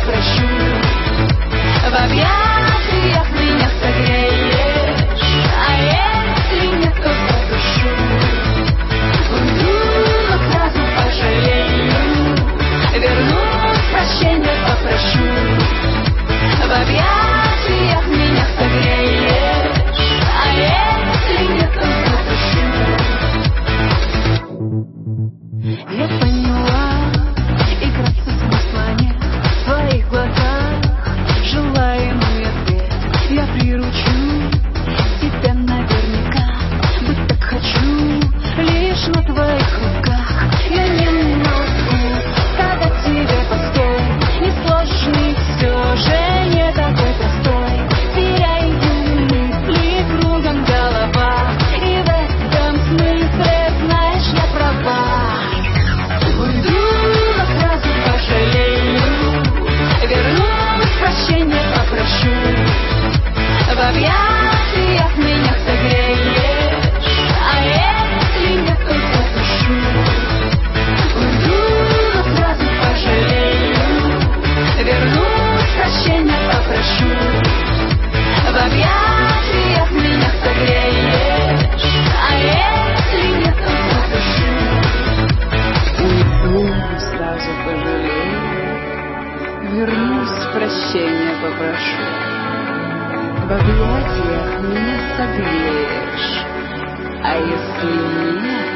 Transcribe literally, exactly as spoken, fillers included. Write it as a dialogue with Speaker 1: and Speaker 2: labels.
Speaker 1: попрощу. В объятиях меня согреешь, а если нет, то задушу. Уйду, но сразу пожалею, вернусь, прощения попрошу. В объятиях меня согреешь, а если нет, то задушу. Я поняла, играться смысла нет в твоих глазах, желаемый ответ я приручу тебя наверняка. Быть так хочу, лишь на твоих руках. Я не могу сказать тебе постой, несложный все же не такой простой. Теряю мысли кругом голова, и в этом смысле, знаешь, я права. Уйду, но сразу пожалею, вернусь, прощения попрошу. В объятиях меня согреешь, а если нет, то задушу. Уйду, но сразу пожалею, вернусь, прощения попрошу. В объятиях меня согреешь, а если нет, то задушу. Уйду, сразу пожалею, вернусь, прощения попрошу. В объятиях меня согреешь, а если нет,